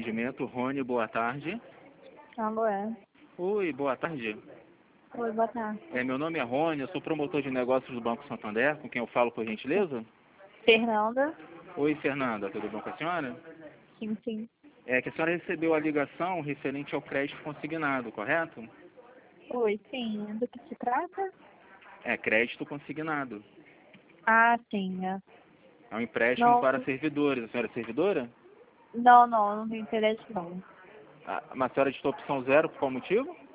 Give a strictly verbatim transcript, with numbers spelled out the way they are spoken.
atendimento. Rony, boa tarde. Alô, é. Oi, boa tarde. Oi, boa tarde. É, meu nome é Rony, eu sou promotor de negócios do Banco Santander, com quem eu falo, por gentileza? Fernanda? Oi, Fernanda, tudo bom com a senhora? Sim, sim. É que a senhora recebeu a ligação referente ao crédito consignado, correto? Oi, sim. Do que se trata? É, crédito consignado. Ah, sim. É. É um empréstimo Não, para servidores. A senhora é servidora? não, não, não tenho interesse não. Ah, mas a senhora ditou opção zero, por qual motivo?